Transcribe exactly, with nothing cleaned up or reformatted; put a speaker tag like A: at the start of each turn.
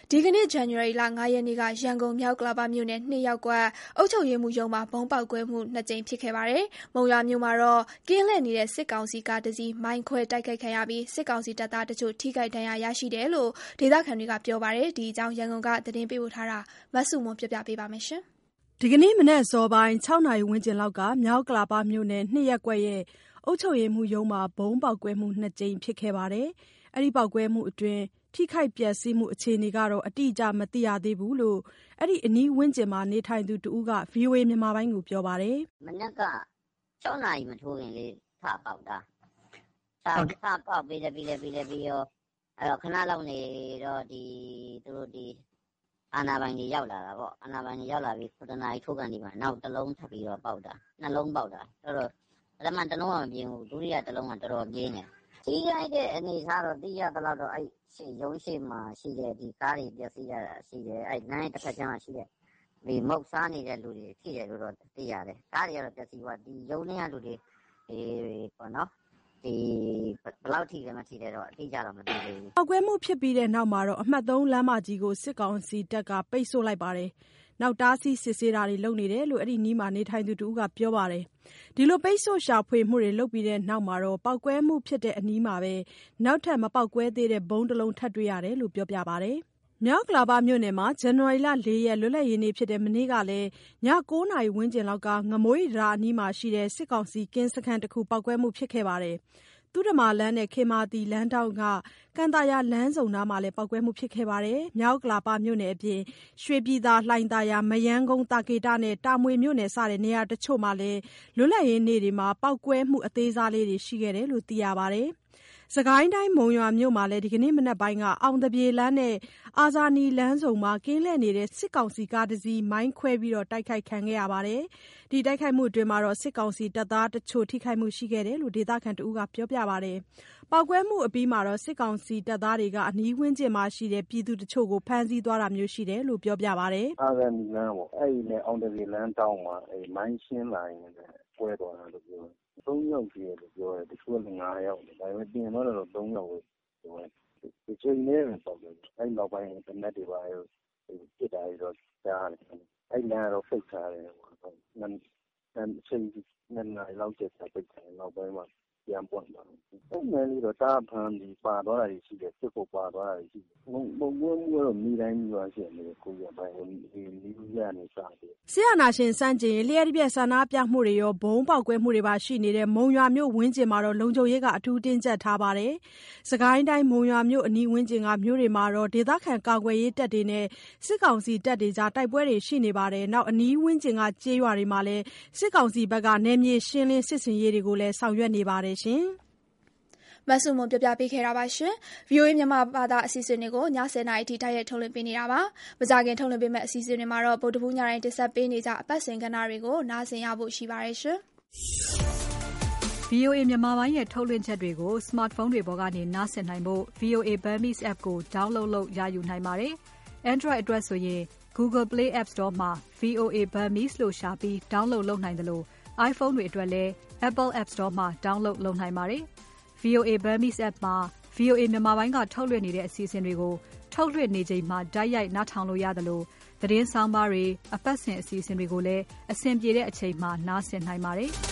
A: ဒီကနေ့ဇန်နဝါရီလ၅ရက်နေ့ကရန်ကုန်မြောက်ကလာပမြို့နယ်နှစ်ရပ်ကွက်အုပ်ချုပ်ရေးမှူးရုံးမှာဘုံပေါက်ကွဲမှုနှစ်ကြိမ်ဖြစ်ခဲ့ပါတယ်။မုံရွာမြို့မှာတော့ကင်းလှည့်နေတဲ့စစ်ကောင်စီကားတစ်စီးမိုင်းခွဲတိုက်ခိုက်ခံရပြီးစစ်ကောင်စီတပ်သားတချို့ထိခိုက်ဒဏ်ရာရရှိတယ်လို့ဒေသခံတွေကပြောပါတယ်။ဒီအကြောင်းရန်ကုန်ကသတင်းပေးပို့ထားတာမဆုမွန်ပြပြပေးပါမယ်ရှင်
B: ။ဒီကနေ့မနက်စောပိုင်း၆နာရီဝန်းကျင်လောက်ကမြောက်ကလာပမြို့နယ်နှစ်ရပ်ကွက်ရဲ့အုပ်ချုပ်ရေးမှူးရုံးမှာဘုံပေါက်ကွဲမှုနှစ်ကြိမ်ဖြစ်ခဲ့ပါတယ်။အဲဒီပေါက်ကွဲမှုအတွင်းထိခိုက်ပျက်စီးမှုအခြေအနေကတော့အတိအကျမသိရသေးဘူးလို့အဲ့ဒီအနီးဝန်းကျင်မှာနေထိုင်သူတဦးက ဗွီအိုအေ မြန်မာပိုင်းကိုပြောပါတယ်
C: ။မနက်က၆နာရီမထိုးခင်လေးထပေါက်တာ။ထထပေါက်ပြီးလည်းပြီးလည်းပြီးလည်းပြီးရောအဲ့တော့ခဏလောက်နေတော့ဒီသူတို့ဒီအာနာပိုင်ကြီးရောက်လာတာပေါ့။အာနာပိုင်ကြီးရောက်လာပြီးခုနှစ်နာရီထိုးကန်ဒီမှာနောက်တစ်လုံးထပ်ပြီးတော့ပေါက်တာ။နှလုံးပေါက်တာ။တော်တော်ပထမတစ်လုံးကမပြင်းဘူးဒုတိယတစ်လုံးကတော်တော်ပြင်းတယ်။ကြီးရိုက်တဲ့အနေအထားတော့သိရတော့တော့အဲ့ရှိရုံးရှိမှာရှိတဲ့ဒီကားတွေပျက်စီးရတာရှိတယ်အဲ့လမ်းတစ်ဖက်ကျမ်းမှာရှိတဲ့ဒီမုတ်စားနေတဲ့လူတွေထိတယ်လို့တော့သိရတယ်ကားတွေကတော့ပျက်စီးသွားဒီရုံးထဲကလူတွေဒီပေါ့နော်ဒီဘယ်လောက်ထိလဲမထိတယ်တော့အတိအကျတော့မသိသေးဘူး
B: ပောက်ကွဲမှုဖြစ်ပြီးတဲ့နောက်မှာတော့အမှတ်သုံးလမ်းမကြီးကိုစစ်ကောင်စီတပ်ကပိတ်ဆို့လိုက်ပါတယ်နောက်တားဆီးစစ်ဆေးတာတွေလုပ်နေတယ်လို့အဲ့ဒီနီးမှာနေထိုင်သူတူကပြောပါတယ်ဒီလိုပိတ်ဆို့ရှာဖွေမှုတွေလုပ်ပြီးတဲ့နောက်မှာတော့ပောက်ကွဲမှုဖြစ်တဲ့အနီးမှာပဲနောက်ထပ်မပောက်ကွဲသေးတဲ့ဘုံတစ်လုံးထပ်တွေ့ရတယ်လို့ပြောပြပါတယ်မြောက်ကလာပမြို့နယ်မှာဇန်နဝါရီလ၄ရက်လွတ်လပ်ရေးနေ့ဖြစ်တဲ့မနေ့ကလည်းည၉နာရီဝန်းကျင်လောက်ကငမွေးရာအနီးမှာရှိတဲ့စစ်ကောင်စီကင်းစခန်းတစ်ခုပောက်ကွဲမှုဖြစ်ခဲ့ပါတယ်သူတမာလန်းနဲ့ခေမာတီလမ်းတောင်ကကန်တာယာလမ်းစုံနားမှာလည်းပောက်ကွဲမှုဖြစ်ခဲ့ပါတယ်။မြောက်ကလာပမြို့နယ်အပြင်ရွှေပြည်သာလှိုင်သာယာမယန်းကုန်းတာကေတနဲ့တာမွေမြို့နယ်စတဲ့နေရာတချို့မှာလည်းလွတ်လပ်ရေးနေ့တွေမှာပောက်ကွဲမှုအသေးစားလေးတွေရှိခဲ့တယ်လို့သိရပါတယ်။စကိုင်းတိုင်းမုံရွာမြို့မှာလည်းဒီကနေ့မနက်ပိုင်းကအောင်တပြေလမ်းနဲ့အာဇာနည်လမ်းစုံမှာကင်းလှည့်နေတဲ့စစ်ကောင်စီကားတစ်စီးမိုင်းခွဲပြီးတော့တိုက်ခိုက်ခံခဲ့ရပါတယ်။ဒီတိုက်ခိုက်မှုအတွင်းမှာတော့စစ်ကောင်စီတပ်သားတချို့ထိခိုက်မှုရှိခဲ့တယ်လို့ဒေသခံတဦးကပြောပြပါတယ်။ပေါက်ကွဲမှုအပြီးမှာတော့စစ်ကောင်စီတပ်သားတွေကအနီးဝန်းကျင်မှာရှိတဲ့ပြည်သူတချို့ကိုဖမ်းဆီးသွားတာမျိုးရှိတယ်လို့ပြောပြပါတယ်
D: ။အာဇာနည်လမ်းပေါ့အဲ့ဒီနဲ့အောင်တပြေလမ်းတောင်းမှာအဲ့မိုင်းရှင်းလာရင်ပွဲတော်တာလို့ပြောသုံးယောက်ကြီးလို့ပြောတယ်တချို့ကငါးယောက်ဒါပေမဲ့ပြင်တော့တော့သုံးယောက်ပဲပြောတယ်ဒီချိန်နဲ့ပေါ့အဲ့နောက်ပိုင်းတနက်တွေပါရောပြစ်တာတွေတော့ကြားတယ်အဲ့လမ်းတော့ဖိတ်ထားတယ်ပေါ့နန်းနန်းချိန်နန်းနိုင်လောက်ကျတဲ့ပိတ်တယ်နောက်ပိုင်းမှာပြန်ပွင့်သွားတယ်အဲ့နယ်လေးတော့တားဖန်ပြီးပါသွားတာရှိတယ်စစ်ဖို့ပါသွားတာရှိတယ်ဘုံဘုံကတော့မိတိုင်းမိပါရှိတယ်ကိုရပိုင်းဒီလူရနေစားတယ်
B: ဆရာနာရှင်စန့်ကျင်လျှက်ပြက်ဆန္ဒပြမှုတွေရောဘုံပေါက်ကွဲမှုတွေပါရှိနေတဲ့မုံရွာမြို့ဝင်းကျင်မှာတော့လုံခြုံရေးကအထူးတင်းကျပ်ထားပါတယ်စကိုင်းတိုင်းမုံရွာမြို့အနီးဝန်းကျင်ကမြို့တွေမှာတော့ဒေသခံကာကွယ်ရေးတပ်တွေနဲ့စစ်ကောင်စီတပ်တွေကြားတိုက်ပွဲတွေရှိနေပါတယ်နောက်အနီးဝန်းကျင်ကကျေးရွာတွေမှာလည်းစစ်ကောင်စီဘက်ကနယ်မြေရှင်းလင်းစစ်ဆင်ရေးတွေကိုလည်းဆောင်ရွက်နေပါတယ်ရှင်
A: မဆုမွန်ပြပြပေးခဲ့တာပါရှင်။ ဗွီအိုအေမြန်မာဘာသာအစီအစဉ်တွေကိုညဆယ်နာရီထိတိုက်ရိုက်ထုတ်လွှင့်ပေးနေတာပါ။မကြခင်ထုတ်လွှင့်ပေးမယ့်အစီအစဉ်တွေမှာတော့ဗုဒ္ဓဘုညတိုင်းတင်ဆက်ပေးနေကြအပတ်စဉ်ကဏ္ဍတွေကိုနားဆင်ရဖို့ရှိပါတယ်ရှင်
E: ။ ဗွီအိုအေမြန်မာပိုင်းရဲ့ထုတ်လွှင့်ချက်တွေကို smartphone တွေပေါ်ကနေနားဆင်နိုင်ဖို့ ဗွီအိုအေ Burmese app ကို download လုပ်ရယူနိုင်ပါတယ်။ Android အတွက်ဆိုရင် Google Play App Store မှာ ဗွီအိုအေ Burmese လို့ရှာပြီး download လုပ်နိုင်တယ်လို့ iPhone တွေအတွက်လည်း Apple App Store မှာ download လုပ်နိုင်ပါတယ်။ဗွီအိုအေ Burmese app မှာ ဗွီအိုအေမြန်မာပိုင်းကထုတ်လွှင့်နေတဲ့အစီအစဉ်တွေကိုထုတ်လွှင့်နေချိန်မှာတိုက်ရိုက်နားထောင်လို့ရတယ်လို့သတင်းဆောင်ပါတွေအပတ်စဉ်အစီအစဉ်တွေကိုလည်းအဆင်ပြေတဲ့အချိန်မှာနားဆင်နိုင်ပါတယ်။